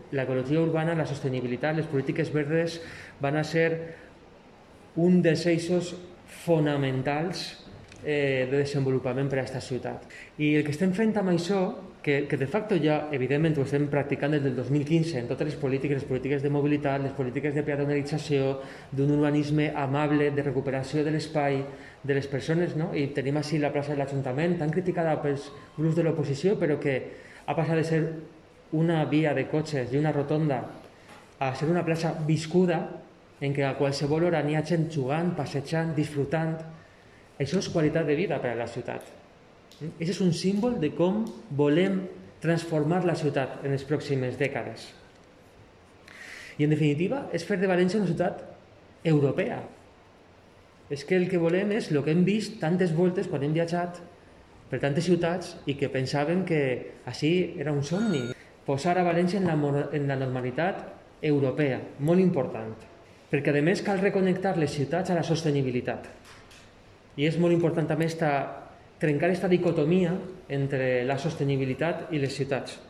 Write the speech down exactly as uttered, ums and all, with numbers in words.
l'ecologia urbana, la sostenibilitat, les polítiques verdes van a ser un dels eixos fonamentals eh, de desenvolupament per a aquesta ciutat. I el que estem fent amb això, que, que de facto ja, evidentment, ho estem practicant des del dos mil quinze en totes les polítiques, les polítiques de mobilitat, les polítiques de peatonalització, d'un urbanisme amable, de recuperació de l'espai, de les persones, no? I tenim així la plaça de l'Ajuntament, tan criticada pels grups de l'oposició, però que ha passat de ser una via de cotxes i una rotonda a ser una plaça viscuda en què a qualsevol hora n'hi ha gent jugant, passejant, disfrutant. Això és qualitat de vida per a la ciutat. Això és un símbol de com volem transformar la ciutat en les pròximes dècades. I en definitiva és fer de València una ciutat europea. És que el que volem és el que hem vist tantes voltes quan hem viatjat per tantes ciutats i que pensàvem que així era un somni. Posar a València en la, en la normalitat europea, molt important. Perquè a més cal reconnectar les ciutats a la sostenibilitat. I és molt important també esta, trencar aquesta dicotomia entre la sostenibilitat i les ciutats.